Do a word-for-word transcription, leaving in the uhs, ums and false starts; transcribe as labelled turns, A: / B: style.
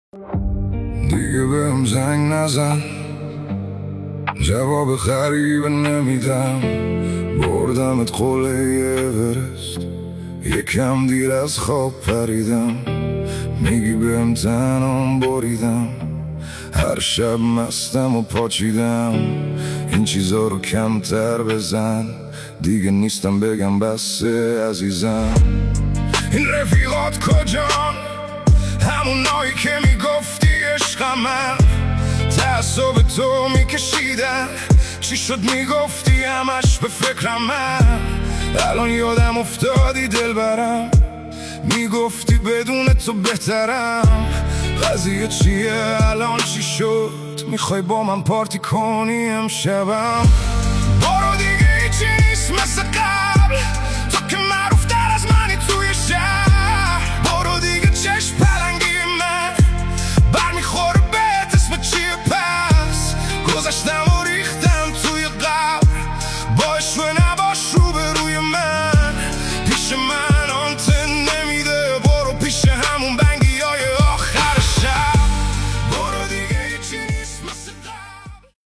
A: دیگه بهم زنگ نزن، جواب غریبه نمیدم. بردمت قله اورست، یکم دیر از خواب پریدم. میگی بهم تنم بریدم، هر شب مستم و پاچیدم. این چیزا رو کمتر بزن، دیگه نیستم بگم بسه عزیزم. این رفیقات کجان؟ همونایی که میگفتی عشقمن، تعصب تو میکشیدن. چی شد میگفتی همش به فکرم من؟ الان یادم افتادی دل برم، میگفتی بدون تو بهترم. قضیه چیه الان چی شد؟ میخوای با من پارتی کنی امشبم؟